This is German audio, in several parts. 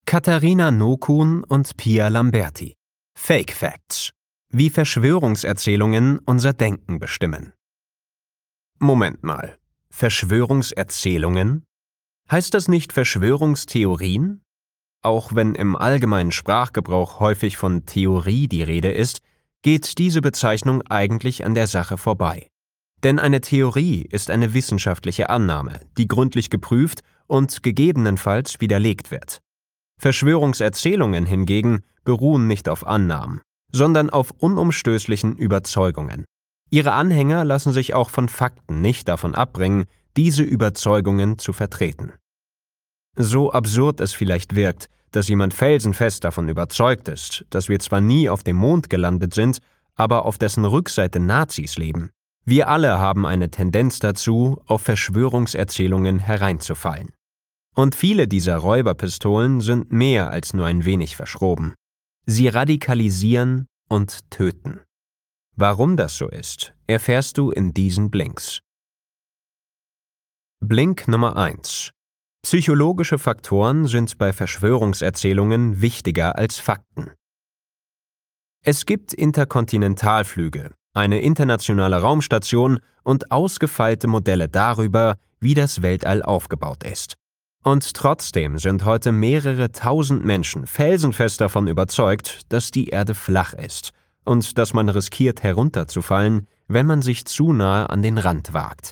Katharina Nokun und Pia Lamberti. Fake Facts. Wie Verschwörungserzählungen unser Denken bestimmen. Moment mal. Verschwörungserzählungen? Heißt das nicht Verschwörungstheorien? Auch wenn im allgemeinen Sprachgebrauch häufig von Theorie die Rede ist, geht diese Bezeichnung eigentlich an der Sache vorbei. Denn eine Theorie ist eine wissenschaftliche Annahme, die gründlich geprüft und gegebenenfalls widerlegt wird. Verschwörungserzählungen hingegen beruhen nicht auf Annahmen, sondern auf unumstößlichen Überzeugungen. Ihre Anhänger lassen sich auch von Fakten nicht davon abbringen, diese Überzeugungen zu vertreten. So absurd es vielleicht wirkt, dass jemand felsenfest davon überzeugt ist, dass wir zwar nie auf dem Mond gelandet sind, aber auf dessen Rückseite Nazis leben. Wir alle haben eine Tendenz dazu, auf Verschwörungserzählungen hereinzufallen. Und viele dieser Räuberpistolen sind mehr als nur ein wenig verschroben. Sie radikalisieren und töten. Warum das so ist, erfährst du in diesen Blinks. Blink Nummer 1. Psychologische Faktoren sind bei Verschwörungserzählungen wichtiger als Fakten. Es gibt Interkontinentalflüge, eine internationale Raumstation und ausgefeilte Modelle darüber, wie das Weltall aufgebaut ist. Und trotzdem sind heute mehrere tausend Menschen felsenfest davon überzeugt, dass die Erde flach ist und dass man riskiert herunterzufallen, wenn man sich zu nahe an den Rand wagt.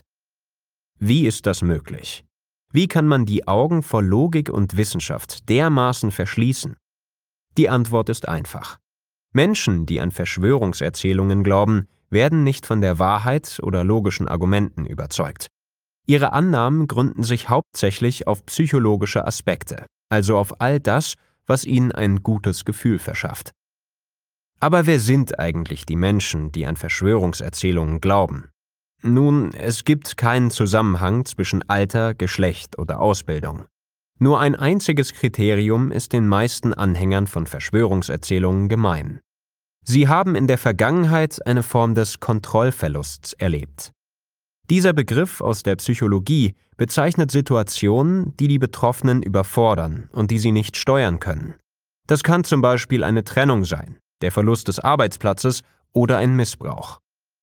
Wie ist das möglich? Wie kann man die Augen vor Logik und Wissenschaft dermaßen verschließen? Die Antwort ist einfach. Menschen, die an Verschwörungserzählungen glauben, werden nicht von der Wahrheit oder logischen Argumenten überzeugt. Ihre Annahmen gründen sich hauptsächlich auf psychologische Aspekte, also auf all das, was ihnen ein gutes Gefühl verschafft. Aber wer sind eigentlich die Menschen, die an Verschwörungserzählungen glauben? Nun, es gibt keinen Zusammenhang zwischen Alter, Geschlecht oder Ausbildung. Nur ein einziges Kriterium ist den meisten Anhängern von Verschwörungserzählungen gemein. Sie haben in der Vergangenheit eine Form des Kontrollverlusts erlebt. Dieser Begriff aus der Psychologie bezeichnet Situationen, die die Betroffenen überfordern und die sie nicht steuern können. Das kann zum Beispiel eine Trennung sein, der Verlust des Arbeitsplatzes oder ein Missbrauch.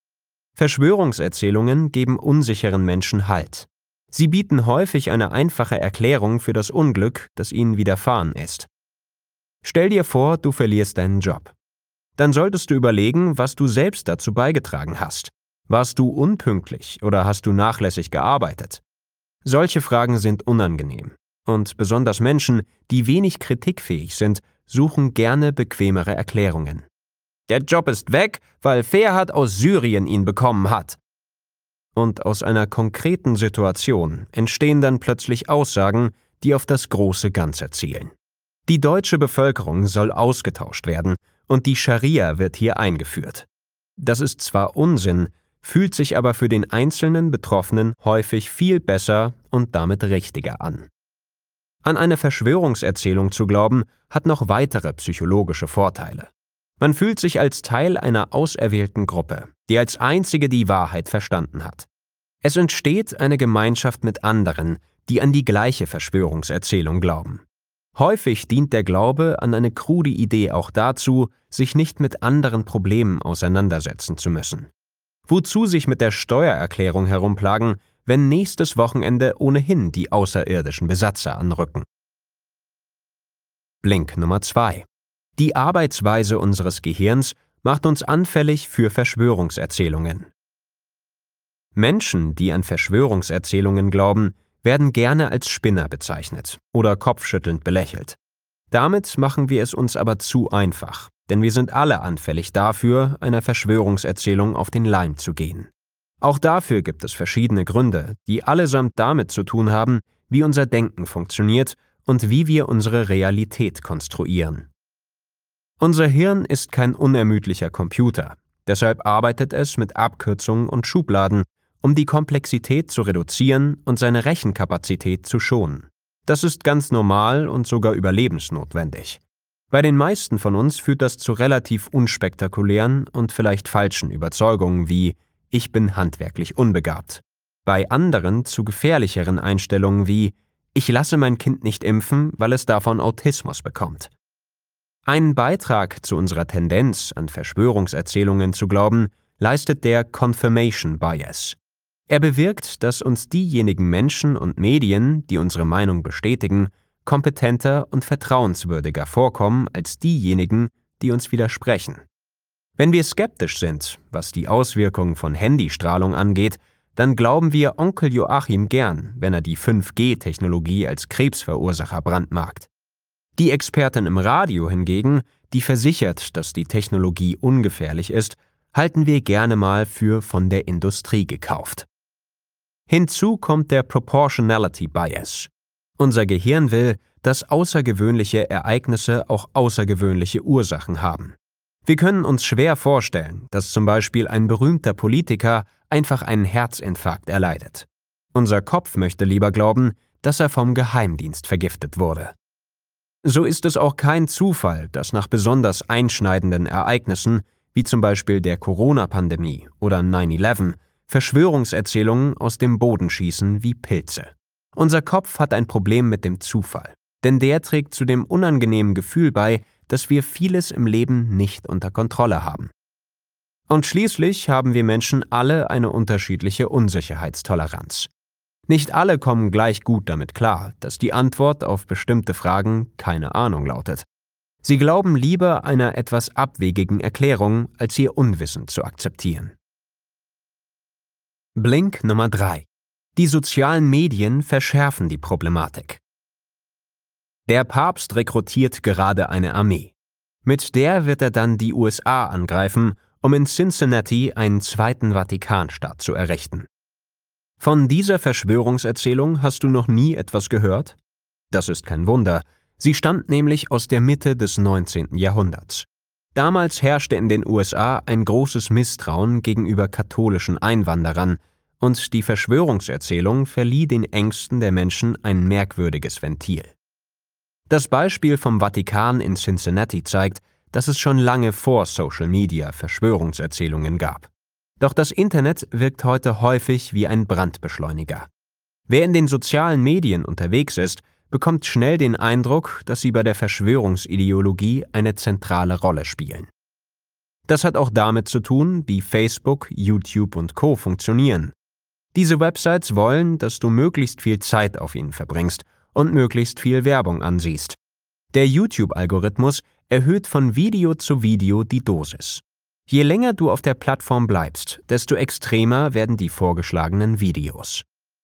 Verschwörungserzählungen geben unsicheren Menschen Halt. Sie bieten häufig eine einfache Erklärung für das Unglück, das ihnen widerfahren ist. Stell dir vor, du verlierst deinen Job. Dann solltest du überlegen, was du selbst dazu beigetragen hast. Warst du unpünktlich oder hast du nachlässig gearbeitet? Solche Fragen sind unangenehm. Und besonders Menschen, die wenig kritikfähig sind, suchen gerne bequemere Erklärungen. Der Job ist weg, weil Ferhat aus Syrien ihn bekommen hat. Und aus einer konkreten Situation entstehen dann plötzlich Aussagen, die auf das große Ganze zielen. Die deutsche Bevölkerung soll ausgetauscht werden und die Scharia wird hier eingeführt. Das ist zwar Unsinn, fühlt sich aber für den einzelnen Betroffenen häufig viel besser und damit richtiger an. An eine Verschwörungserzählung zu glauben, hat noch weitere psychologische Vorteile. Man fühlt sich als Teil einer auserwählten Gruppe, die als einzige die Wahrheit verstanden hat. Es entsteht eine Gemeinschaft mit anderen, die an die gleiche Verschwörungserzählung glauben. Häufig dient der Glaube an eine krude Idee auch dazu, sich nicht mit anderen Problemen auseinandersetzen zu müssen. Wozu sich mit der Steuererklärung herumplagen, wenn nächstes Wochenende ohnehin die außerirdischen Besatzer anrücken? Blink Nummer 2. Die Arbeitsweise unseres Gehirns macht uns anfällig für Verschwörungserzählungen. Menschen, die an Verschwörungserzählungen glauben, werden gerne als Spinner bezeichnet oder kopfschüttelnd belächelt. Damit machen wir es uns aber zu einfach, denn wir sind alle anfällig dafür, einer Verschwörungserzählung auf den Leim zu gehen. Auch dafür gibt es verschiedene Gründe, die allesamt damit zu tun haben, wie unser Denken funktioniert und wie wir unsere Realität konstruieren. Unser Hirn ist kein unermüdlicher Computer, deshalb arbeitet es mit Abkürzungen und Schubladen, um die Komplexität zu reduzieren und seine Rechenkapazität zu schonen. Das ist ganz normal und sogar überlebensnotwendig. Bei den meisten von uns führt das zu relativ unspektakulären und vielleicht falschen Überzeugungen wie „Ich bin handwerklich unbegabt“. Bei anderen zu gefährlicheren Einstellungen wie „Ich lasse mein Kind nicht impfen, weil es davon Autismus bekommt." Einen Beitrag zu unserer Tendenz, an Verschwörungserzählungen zu glauben, leistet der Confirmation Bias. Er bewirkt, dass uns diejenigen Menschen und Medien, die unsere Meinung bestätigen, kompetenter und vertrauenswürdiger vorkommen als diejenigen, die uns widersprechen. Wenn wir skeptisch sind, was die Auswirkungen von Handystrahlung angeht, dann glauben wir Onkel Joachim gern, wenn er die 5G-Technologie als Krebsverursacher brandmarkt. Die Expertin im Radio hingegen, die versichert, dass die Technologie ungefährlich ist, halten wir gerne mal für von der Industrie gekauft. Hinzu kommt der Proportionality Bias. Unser Gehirn will, dass außergewöhnliche Ereignisse auch außergewöhnliche Ursachen haben. Wir können uns schwer vorstellen, dass zum Beispiel ein berühmter Politiker einfach einen Herzinfarkt erleidet. Unser Kopf möchte lieber glauben, dass er vom Geheimdienst vergiftet wurde. So ist es auch kein Zufall, dass nach besonders einschneidenden Ereignissen, wie zum Beispiel der Corona-Pandemie oder 9/11, Verschwörungserzählungen aus dem Boden schießen wie Pilze. Unser Kopf hat ein Problem mit dem Zufall, denn der trägt zu dem unangenehmen Gefühl bei, dass wir vieles im Leben nicht unter Kontrolle haben. Und schließlich haben wir Menschen alle eine unterschiedliche Unsicherheitstoleranz. Nicht alle kommen gleich gut damit klar, dass die Antwort auf bestimmte Fragen keine Ahnung lautet. Sie glauben lieber einer etwas abwegigen Erklärung, als ihr Unwissen zu akzeptieren. Blink Nummer 3. Die sozialen Medien verschärfen die Problematik. Der Papst rekrutiert gerade eine Armee. Mit der wird er dann die USA angreifen, um in Cincinnati einen zweiten Vatikanstaat zu errichten. Von dieser Verschwörungserzählung hast du noch nie etwas gehört? Das ist kein Wunder, sie stammt nämlich aus der Mitte des 19. Jahrhunderts. Damals herrschte in den USA ein großes Misstrauen gegenüber katholischen Einwanderern, und die Verschwörungserzählung verlieh den Ängsten der Menschen ein merkwürdiges Ventil. Das Beispiel vom Vatikan in Cincinnati zeigt, dass es schon lange vor Social Media Verschwörungserzählungen gab. Doch das Internet wirkt heute häufig wie ein Brandbeschleuniger. Wer in den sozialen Medien unterwegs ist, bekommt schnell den Eindruck, dass sie bei der Verschwörungsideologie eine zentrale Rolle spielen. Das hat auch damit zu tun, wie Facebook, YouTube und Co. funktionieren. Diese Websites wollen, dass du möglichst viel Zeit auf ihnen verbringst und möglichst viel Werbung ansiehst. Der YouTube-Algorithmus erhöht von Video zu Video die Dosis. Je länger du auf der Plattform bleibst, desto extremer werden die vorgeschlagenen Videos.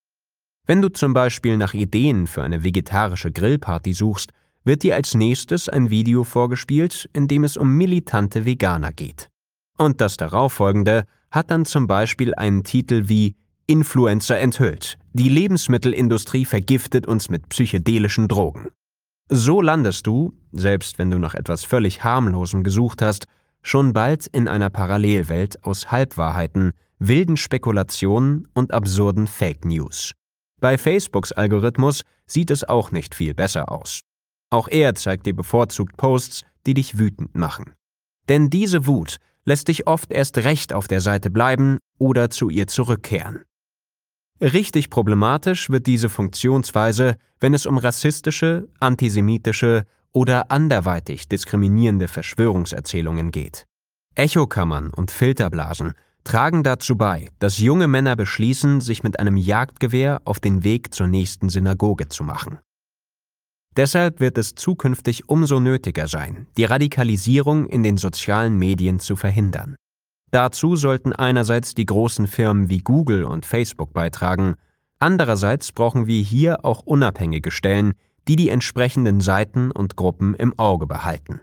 Wenn du zum Beispiel nach Ideen für eine vegetarische Grillparty suchst, wird dir als nächstes ein Video vorgespielt, in dem es um militante Veganer geht. Und das darauffolgende hat dann zum Beispiel einen Titel wie Influencer enthüllt. Die Lebensmittelindustrie vergiftet uns mit psychedelischen Drogen. So landest du, selbst wenn du nach etwas völlig Harmlosem gesucht hast, schon bald in einer Parallelwelt aus Halbwahrheiten, wilden Spekulationen und absurden Fake News. Bei Facebooks Algorithmus sieht es auch nicht viel besser aus. Auch er zeigt dir bevorzugt Posts, die dich wütend machen. Denn diese Wut lässt dich oft erst recht auf der Seite bleiben oder zu ihr zurückkehren. Richtig problematisch wird diese Funktionsweise, wenn es um rassistische, antisemitische oder anderweitig diskriminierende Verschwörungserzählungen geht. Echokammern und Filterblasen tragen dazu bei, dass junge Männer beschließen, sich mit einem Jagdgewehr auf den Weg zur nächsten Synagoge zu machen. Deshalb wird es zukünftig umso nötiger sein, die Radikalisierung in den sozialen Medien zu verhindern. Dazu sollten einerseits die großen Firmen wie Google und Facebook beitragen, andererseits brauchen wir hier auch unabhängige Stellen, die die entsprechenden Seiten und Gruppen im Auge behalten.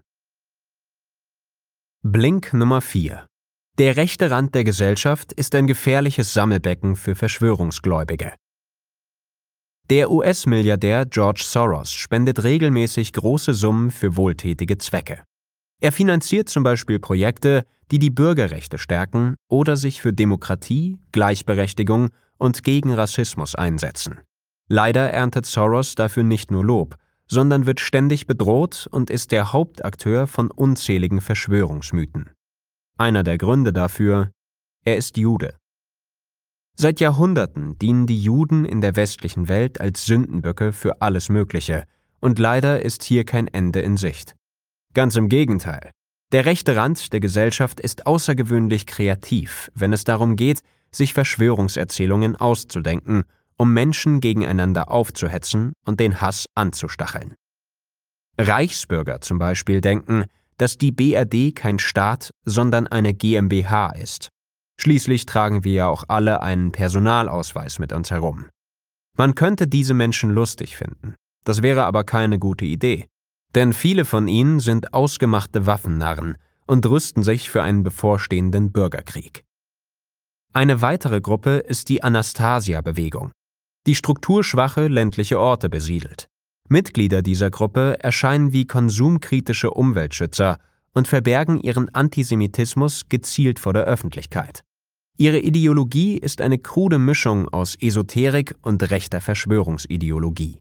Blink Nummer 4. Der rechte Rand der Gesellschaft ist ein gefährliches Sammelbecken für Verschwörungsgläubige. Der US-Milliardär George Soros spendet regelmäßig große Summen für wohltätige Zwecke. Er finanziert zum Beispiel Projekte, die die Bürgerrechte stärken oder sich für Demokratie, Gleichberechtigung und gegen Rassismus einsetzen. Leider erntet Soros dafür nicht nur Lob, sondern wird ständig bedroht und ist der Hauptakteur von unzähligen Verschwörungsmythen. Einer der Gründe dafür: er ist Jude. Seit Jahrhunderten dienen die Juden in der westlichen Welt als Sündenböcke für alles Mögliche, und leider ist hier kein Ende in Sicht. Ganz im Gegenteil. Der rechte Rand der Gesellschaft ist außergewöhnlich kreativ, wenn es darum geht, sich Verschwörungserzählungen auszudenken, um Menschen gegeneinander aufzuhetzen und den Hass anzustacheln. Reichsbürger zum Beispiel denken, dass die BRD kein Staat, sondern eine GmbH ist. Schließlich tragen wir ja auch alle einen Personalausweis mit uns herum. Man könnte diese Menschen lustig finden. Das wäre aber keine gute Idee. Denn viele von ihnen sind ausgemachte Waffennarren und rüsten sich für einen bevorstehenden Bürgerkrieg. Eine weitere Gruppe ist die Anastasia-Bewegung, die strukturschwache ländliche Orte besiedelt. Mitglieder dieser Gruppe erscheinen wie konsumkritische Umweltschützer und verbergen ihren Antisemitismus gezielt vor der Öffentlichkeit. Ihre Ideologie ist eine krude Mischung aus Esoterik und rechter Verschwörungsideologie.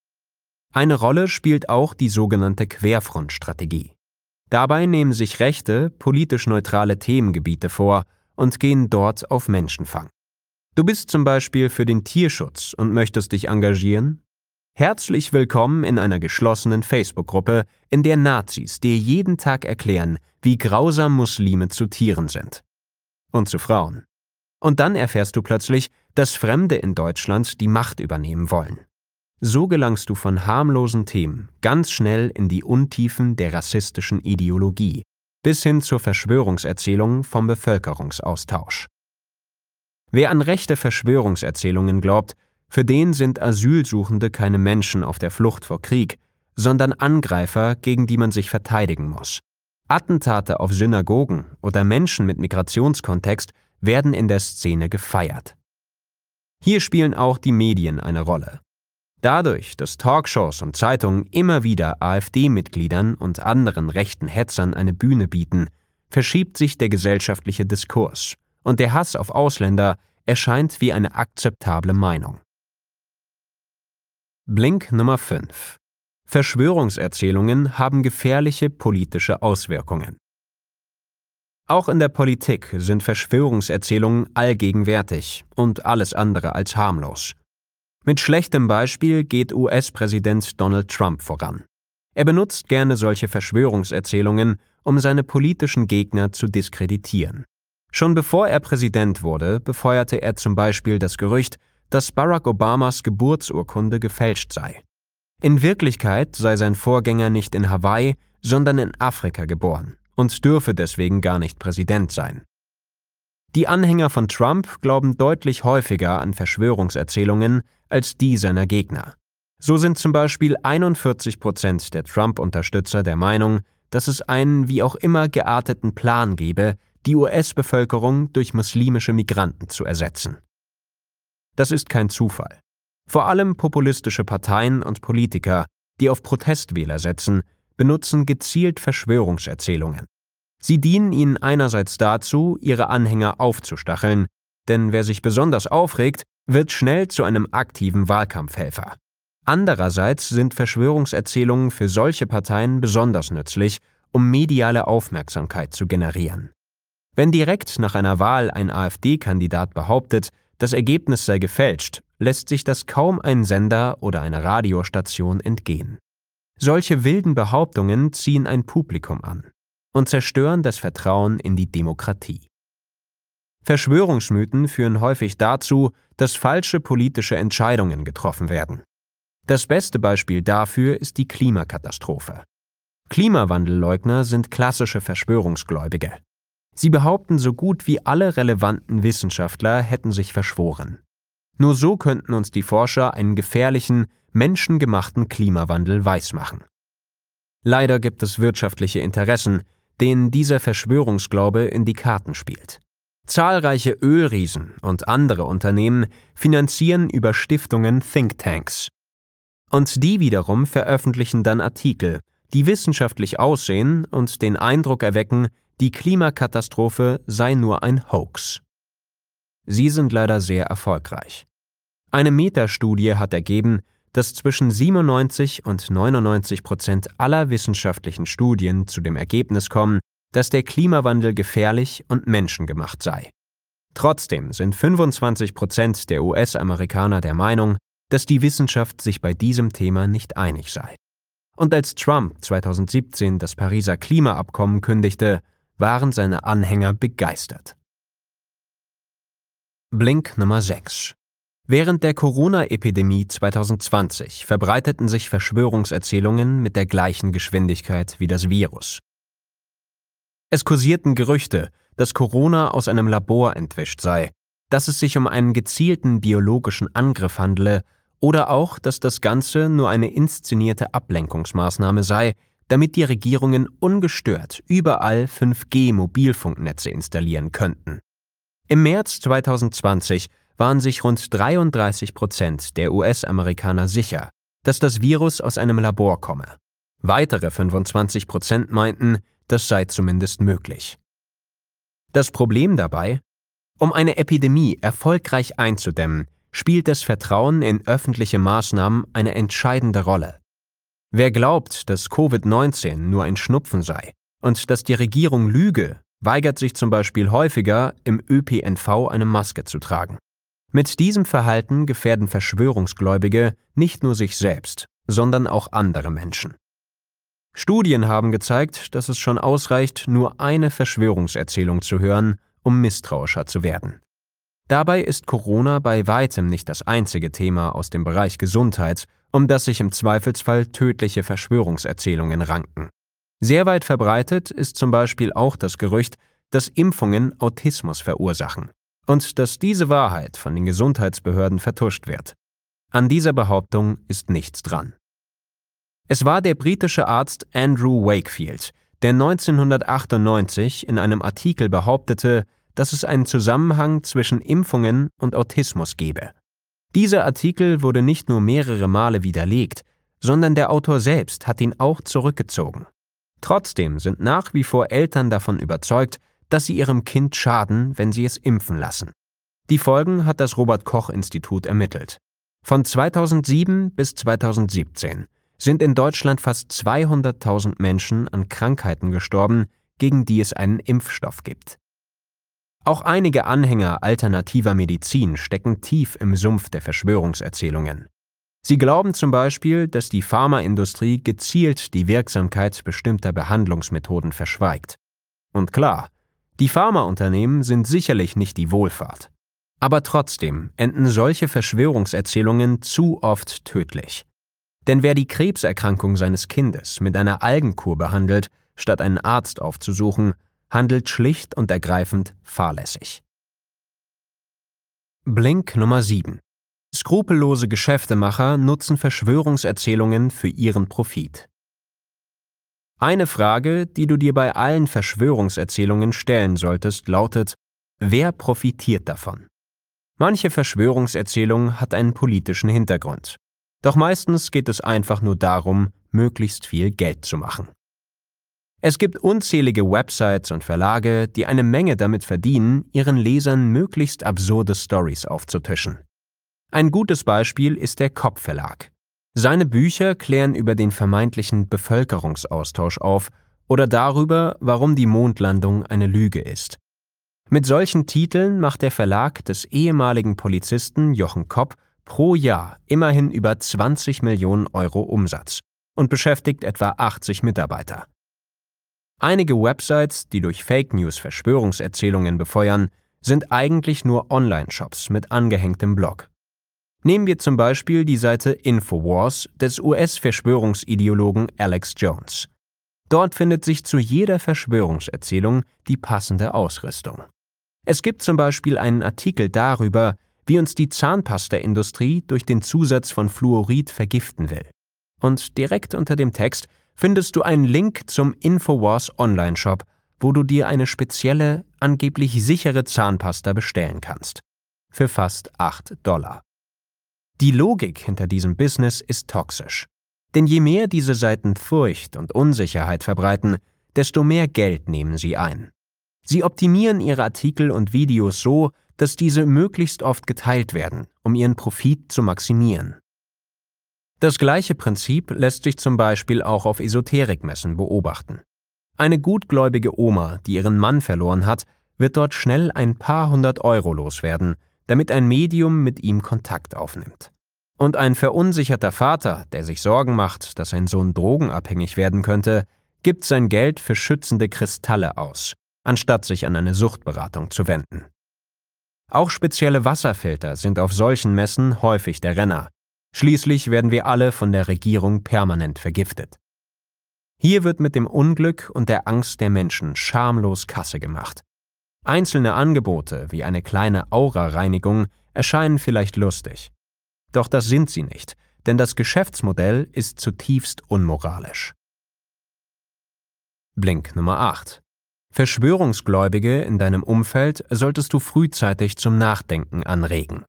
Eine Rolle spielt auch die sogenannte Querfrontstrategie. Dabei nehmen sich Rechte politisch neutrale Themengebiete vor und gehen dort auf Menschenfang. Du bist zum Beispiel für den Tierschutz und möchtest dich engagieren? Herzlich willkommen in einer geschlossenen Facebook-Gruppe, in der Nazis dir jeden Tag erklären, wie grausam Muslime zu Tieren sind. Und zu Frauen. Und dann erfährst du plötzlich, dass Fremde in Deutschland die Macht übernehmen wollen. So gelangst du von harmlosen Themen ganz schnell in die Untiefen der rassistischen Ideologie, bis hin zur Verschwörungserzählung vom Bevölkerungsaustausch. Wer an rechte Verschwörungserzählungen glaubt, für den sind Asylsuchende keine Menschen auf der Flucht vor Krieg, sondern Angreifer, gegen die man sich verteidigen muss. Attentate auf Synagogen oder Menschen mit Migrationskontext werden in der Szene gefeiert. Hier spielen auch die Medien eine Rolle. Dadurch, dass Talkshows und Zeitungen immer wieder AfD-Mitgliedern und anderen rechten Hetzern eine Bühne bieten, verschiebt sich der gesellschaftliche Diskurs und der Hass auf Ausländer erscheint wie eine akzeptable Meinung. Blink Nummer 5. Verschwörungserzählungen haben gefährliche politische Auswirkungen. Auch in der Politik sind Verschwörungserzählungen allgegenwärtig und alles andere als harmlos. Mit schlechtem Beispiel geht US-Präsident Donald Trump voran. Er benutzt gerne solche Verschwörungserzählungen, um seine politischen Gegner zu diskreditieren. Schon bevor er Präsident wurde, befeuerte er zum Beispiel das Gerücht, dass Barack Obamas Geburtsurkunde gefälscht sei. In Wirklichkeit sei sein Vorgänger nicht in Hawaii, sondern in Afrika geboren und dürfe deswegen gar nicht Präsident sein. Die Anhänger von Trump glauben deutlich häufiger an Verschwörungserzählungen als die seiner Gegner. So sind zum Beispiel 41% der Trump-Unterstützer der Meinung, dass es einen wie auch immer gearteten Plan gebe, die US-Bevölkerung durch muslimische Migranten zu ersetzen. Das ist kein Zufall. Vor allem populistische Parteien und Politiker, die auf Protestwähler setzen, benutzen gezielt Verschwörungserzählungen. Sie dienen ihnen einerseits dazu, ihre Anhänger aufzustacheln, denn wer sich besonders aufregt, wird schnell zu einem aktiven Wahlkampfhelfer. Andererseits sind Verschwörungserzählungen für solche Parteien besonders nützlich, um mediale Aufmerksamkeit zu generieren. Wenn direkt nach einer Wahl ein AfD-Kandidat behauptet, das Ergebnis sei gefälscht, lässt sich das kaum ein Sender oder eine Radiostation entgehen. Solche wilden Behauptungen ziehen ein Publikum an und zerstören das Vertrauen in die Demokratie. Verschwörungsmythen führen häufig dazu, dass falsche politische Entscheidungen getroffen werden. Das beste Beispiel dafür ist die Klimakatastrophe. Klimawandelleugner sind klassische Verschwörungsgläubige. Sie behaupten, so gut wie alle relevanten Wissenschaftler hätten sich verschworen. Nur so könnten uns die Forscher einen gefährlichen, menschengemachten Klimawandel weismachen. Leider gibt es wirtschaftliche Interessen, denen dieser Verschwörungsglaube in die Karten spielt. Zahlreiche Ölriesen und andere Unternehmen finanzieren über Stiftungen Thinktanks. Und die wiederum veröffentlichen dann Artikel, die wissenschaftlich aussehen und den Eindruck erwecken, die Klimakatastrophe sei nur ein Hoax. Sie sind leider sehr erfolgreich. Eine Metastudie hat ergeben, dass zwischen 97 und 99% aller wissenschaftlichen Studien zu dem Ergebnis kommen, dass der Klimawandel gefährlich und menschengemacht sei. Trotzdem sind 25% der US-Amerikaner der Meinung, dass die Wissenschaft sich bei diesem Thema nicht einig sei. Und als Trump 2017 das Pariser Klimaabkommen kündigte, waren seine Anhänger begeistert. Blink Nummer 6. Während der Corona-Epidemie 2020 verbreiteten sich Verschwörungserzählungen mit der gleichen Geschwindigkeit wie das Virus. Es kursierten Gerüchte, dass Corona aus einem Labor entwischt sei, dass es sich um einen gezielten biologischen Angriff handle oder auch, dass das Ganze nur eine inszenierte Ablenkungsmaßnahme sei, damit die Regierungen ungestört überall 5G-Mobilfunknetze installieren könnten. Im März 2020 waren sich rund 33% der US-Amerikaner sicher, dass das Virus aus einem Labor komme. Weitere 25% meinten, das sei zumindest möglich. Das Problem dabei? Um eine Epidemie erfolgreich einzudämmen, spielt das Vertrauen in öffentliche Maßnahmen eine entscheidende Rolle. Wer glaubt, dass Covid-19 nur ein Schnupfen sei und dass die Regierung lüge, weigert sich zum Beispiel häufiger, im ÖPNV eine Maske zu tragen. Mit diesem Verhalten gefährden Verschwörungsgläubige nicht nur sich selbst, sondern auch andere Menschen. Studien haben gezeigt, dass es schon ausreicht, nur eine Verschwörungserzählung zu hören, um misstrauischer zu werden. Dabei ist Corona bei weitem nicht das einzige Thema aus dem Bereich Gesundheit, um das sich im Zweifelsfall tödliche Verschwörungserzählungen ranken. Sehr weit verbreitet ist zum Beispiel auch das Gerücht, dass Impfungen Autismus verursachen und dass diese Wahrheit von den Gesundheitsbehörden vertuscht wird. An dieser Behauptung ist nichts dran. Es war der britische Arzt Andrew Wakefield, der 1998 in einem Artikel behauptete, dass es einen Zusammenhang zwischen Impfungen und Autismus gebe. Dieser Artikel wurde nicht nur mehrere Male widerlegt, sondern der Autor selbst hat ihn auch zurückgezogen. Trotzdem sind nach wie vor Eltern davon überzeugt, dass sie ihrem Kind schaden, wenn sie es impfen lassen. Die Folgen hat das Robert-Koch-Institut ermittelt. Von 2007 bis 2017 sind in Deutschland fast 200.000 Menschen an Krankheiten gestorben, gegen die es einen Impfstoff gibt. Auch einige Anhänger alternativer Medizin stecken tief im Sumpf der Verschwörungserzählungen. Sie glauben zum Beispiel, dass die Pharmaindustrie gezielt die Wirksamkeit bestimmter Behandlungsmethoden verschweigt. Und klar, die Pharmaunternehmen sind sicherlich nicht die Wohlfahrt. Aber trotzdem enden solche Verschwörungserzählungen zu oft tödlich. Denn wer die Krebserkrankung seines Kindes mit einer Algenkur behandelt, statt einen Arzt aufzusuchen, handelt schlicht und ergreifend fahrlässig. Blink Nummer 7. Skrupellose Geschäftemacher nutzen Verschwörungserzählungen für ihren Profit. Eine Frage, die du dir bei allen Verschwörungserzählungen stellen solltest, lautet: Wer profitiert davon? Manche Verschwörungserzählung hat einen politischen Hintergrund. Doch meistens geht es einfach nur darum, möglichst viel Geld zu machen. Es gibt unzählige Websites und Verlage, die eine Menge damit verdienen, ihren Lesern möglichst absurde Storys aufzutischen. Ein gutes Beispiel ist der Kopp-Verlag. Seine Bücher klären über den vermeintlichen Bevölkerungsaustausch auf oder darüber, warum die Mondlandung eine Lüge ist. Mit solchen Titeln macht der Verlag des ehemaligen Polizisten Jochen Kopp pro Jahr immerhin über 20 Millionen Euro Umsatz und beschäftigt etwa 80 Mitarbeiter. Einige Websites, die durch Fake News Verschwörungserzählungen befeuern, sind eigentlich nur Online-Shops mit angehängtem Blog. Nehmen wir zum Beispiel die Seite Infowars des US-Verschwörungsideologen Alex Jones. Dort findet sich zu jeder Verschwörungserzählung die passende Ausrüstung. Es gibt zum Beispiel einen Artikel darüber, wie uns die Zahnpasta-Industrie durch den Zusatz von Fluorid vergiften will. Und direkt unter dem Text findest du einen Link zum Infowars Online-Shop, wo du dir eine spezielle, angeblich sichere Zahnpasta bestellen kannst. Für fast $8. Die Logik hinter diesem Business ist toxisch. Denn je mehr diese Seiten Furcht und Unsicherheit verbreiten, desto mehr Geld nehmen sie ein. Sie optimieren ihre Artikel und Videos so, dass diese möglichst oft geteilt werden, um ihren Profit zu maximieren. Das gleiche Prinzip lässt sich zum Beispiel auch auf Esoterikmessen beobachten. Eine gutgläubige Oma, die ihren Mann verloren hat, wird dort schnell ein paar hundert Euro loswerden, damit ein Medium mit ihm Kontakt aufnimmt. Und ein verunsicherter Vater, der sich Sorgen macht, dass sein Sohn drogenabhängig werden könnte, gibt sein Geld für schützende Kristalle aus, anstatt sich an eine Suchtberatung zu wenden. Auch spezielle Wasserfilter sind auf solchen Messen häufig der Renner. Schließlich werden wir alle von der Regierung permanent vergiftet. Hier wird mit dem Unglück und der Angst der Menschen schamlos Kasse gemacht. Einzelne Angebote wie eine kleine Aura-Reinigung erscheinen vielleicht lustig. Doch das sind sie nicht, denn das Geschäftsmodell ist zutiefst unmoralisch. Blink Nummer 8. Verschwörungsgläubige in deinem Umfeld solltest du frühzeitig zum Nachdenken anregen.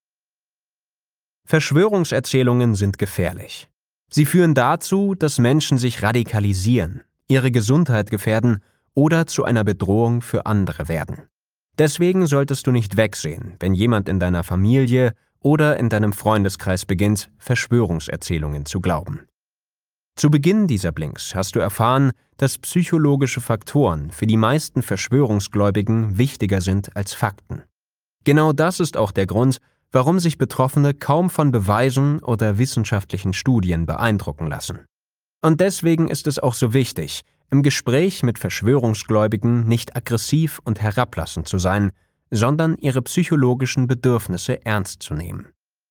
Verschwörungserzählungen sind gefährlich. Sie führen dazu, dass Menschen sich radikalisieren, ihre Gesundheit gefährden oder zu einer Bedrohung für andere werden. Deswegen solltest du nicht wegsehen, wenn jemand in deiner Familie oder in deinem Freundeskreis beginnt, Verschwörungserzählungen zu glauben. Zu Beginn dieser Blinks hast du erfahren, dass psychologische Faktoren für die meisten Verschwörungsgläubigen wichtiger sind als Fakten. Genau das ist auch der Grund, warum sich Betroffene kaum von Beweisen oder wissenschaftlichen Studien beeindrucken lassen. Und deswegen ist es auch so wichtig, im Gespräch mit Verschwörungsgläubigen nicht aggressiv und herablassend zu sein, sondern ihre psychologischen Bedürfnisse ernst zu nehmen.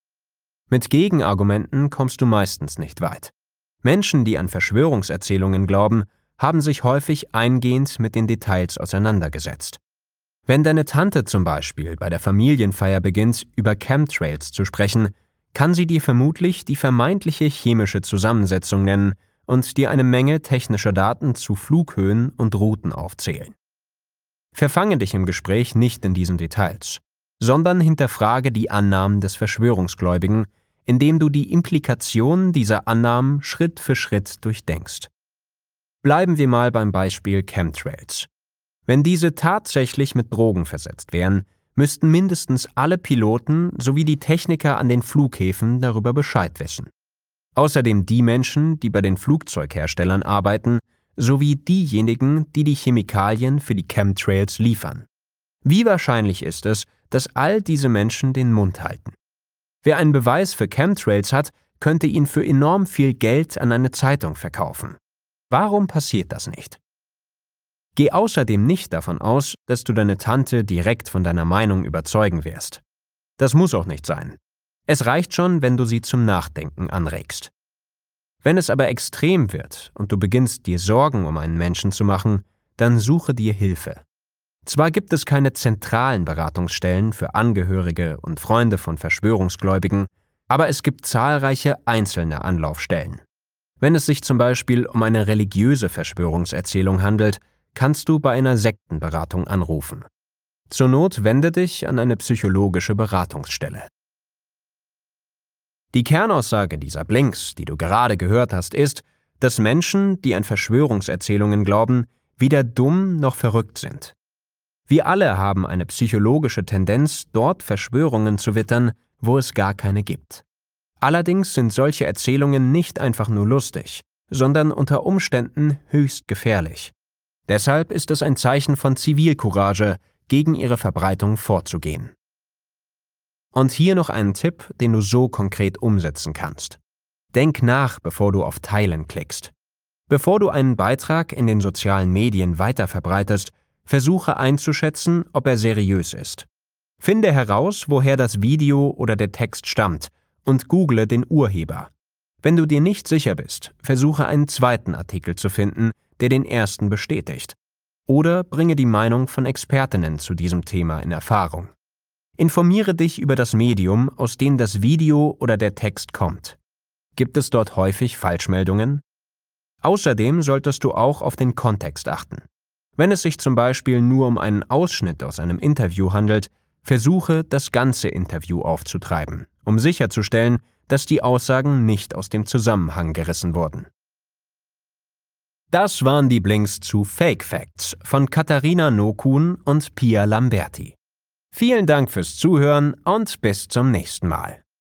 Mit Gegenargumenten kommst du meistens nicht weit. Menschen, die an Verschwörungserzählungen glauben, haben sich häufig eingehend mit den Details auseinandergesetzt. Wenn deine Tante zum Beispiel bei der Familienfeier beginnt, über Chemtrails zu sprechen, kann sie dir vermutlich die vermeintliche chemische Zusammensetzung nennen und dir eine Menge technischer Daten zu Flughöhen und Routen aufzählen. Verfange dich im Gespräch nicht in diesen Details, sondern hinterfrage die Annahmen des Verschwörungsgläubigen, indem du die Implikationen dieser Annahmen Schritt für Schritt durchdenkst. Bleiben wir mal beim Beispiel Chemtrails. Wenn diese tatsächlich mit Drogen versetzt wären, müssten mindestens alle Piloten sowie die Techniker an den Flughäfen darüber Bescheid wissen. Außerdem die Menschen, die bei den Flugzeugherstellern arbeiten, sowie diejenigen, die die Chemikalien für die Chemtrails liefern. Wie wahrscheinlich ist es, dass all diese Menschen den Mund halten? Wer einen Beweis für Chemtrails hat, könnte ihn für enorm viel Geld an eine Zeitung verkaufen. Warum passiert das nicht? Geh außerdem nicht davon aus, dass du deine Tante direkt von deiner Meinung überzeugen wirst. Das muss auch nicht sein. Es reicht schon, wenn du sie zum Nachdenken anregst. Wenn es aber extrem wird und du beginnst, dir Sorgen um einen Menschen zu machen, dann suche dir Hilfe. Zwar gibt es keine zentralen Beratungsstellen für Angehörige und Freunde von Verschwörungsgläubigen, aber es gibt zahlreiche einzelne Anlaufstellen. Wenn es sich zum Beispiel um eine religiöse Verschwörungserzählung handelt, kannst du bei einer Sektenberatung anrufen. Zur Not wende dich an eine psychologische Beratungsstelle. Die Kernaussage dieser Blinks, die du gerade gehört hast, ist, dass Menschen, die an Verschwörungserzählungen glauben, weder dumm noch verrückt sind. Wir alle haben eine psychologische Tendenz, dort Verschwörungen zu wittern, wo es gar keine gibt. Allerdings sind solche Erzählungen nicht einfach nur lustig, sondern unter Umständen höchst gefährlich. Deshalb ist es ein Zeichen von Zivilcourage, gegen ihre Verbreitung vorzugehen. Und hier noch einen Tipp, den du so konkret umsetzen kannst. Denk nach, bevor du auf Teilen klickst. Bevor du einen Beitrag in den sozialen Medien weiterverbreitest, versuche einzuschätzen, ob er seriös ist. Finde heraus, woher das Video oder der Text stammt und google den Urheber. Wenn du dir nicht sicher bist, versuche einen zweiten Artikel zu finden, der den ersten bestätigt. Oder bringe die Meinung von Expertinnen zu diesem Thema in Erfahrung. Informiere dich über das Medium, aus dem das Video oder der Text kommt. Gibt es dort häufig Falschmeldungen? Außerdem solltest du auch auf den Kontext achten. Wenn es sich zum Beispiel nur um einen Ausschnitt aus einem Interview handelt, versuche, das ganze Interview aufzutreiben, um sicherzustellen, dass die Aussagen nicht aus dem Zusammenhang gerissen wurden. Das waren die Blinks zu Fake Facts von Katharina Nokun und Pia Lamberti. Vielen Dank fürs Zuhören und bis zum nächsten Mal.